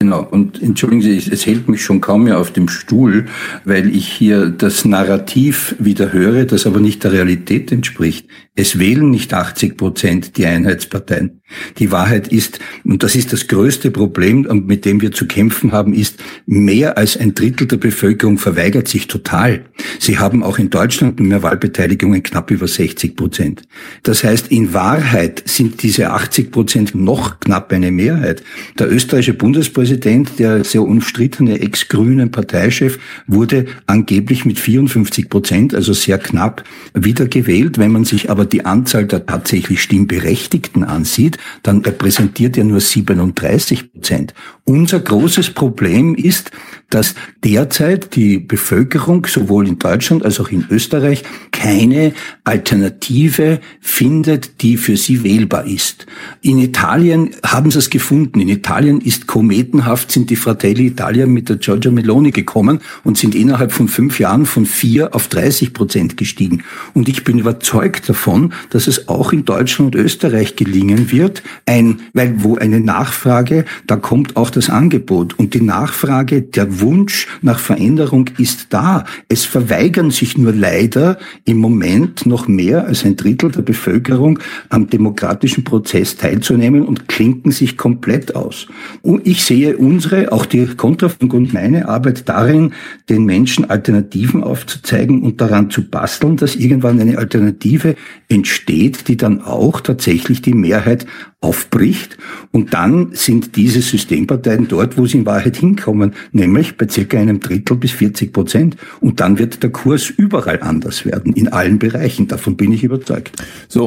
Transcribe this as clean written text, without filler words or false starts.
Genau. Und entschuldigen Sie, es hält mich schon kaum mehr auf dem Stuhl, weil ich hier das Narrativ wieder höre, das aber nicht der Realität entspricht. Es wählen nicht 80% die Einheitsparteien. Die Wahrheit ist, und das ist das größte Problem, mit dem wir zu kämpfen haben, ist, mehr als ein Drittel der Bevölkerung verweigert sich total. Sie haben auch in Deutschland mehr Wahlbeteiligungen knapp über 60%. Das heißt, in Wahrheit sind diese 80% noch knapp eine Mehrheit. Der österreichische Bundespräsident, der sehr umstrittene ex-grünen Parteichef, wurde angeblich mit 54%, also sehr knapp, wiedergewählt. Wenn man sich aber die Anzahl der tatsächlich Stimmberechtigten ansieht, dann repräsentiert er nur 37%. Unser großes Problem ist, dass derzeit die Bevölkerung sowohl in Deutschland als auch in Österreich keine Alternative findet, die für sie wählbar ist. In Italien haben sie es gefunden. In Italien ist kometenhaft, sind die Fratelli Italia mit der Giorgia Meloni gekommen und sind innerhalb von 5 Jahren von 4 auf 30% gestiegen. Und ich bin überzeugt davon, dass es auch in Deutschland und Österreich gelingen wird, weil wo eine Nachfrage, da kommt auch das Angebot. Und die Nachfrage, der Wunsch nach Veränderung ist da. Es verweigern sich nur leider im Moment noch mehr als ein Drittel der Bevölkerung am demokratischen Prozess teilzunehmen und klinken sich komplett aus. Und ich sehe auch die Kontrafunk und meine Arbeit darin, den Menschen Alternativen aufzuzeigen und daran zu basteln, dass irgendwann eine Alternative entsteht, die dann auch tatsächlich die Mehrheit aufbricht. Und dann sind diese Systemparteien dort, wo sie in Wahrheit hinkommen, nämlich bei circa einem Drittel bis 40%. Und dann wird der Kurs überall anders werden, in allen Bereichen. Davon bin ich überzeugt. So.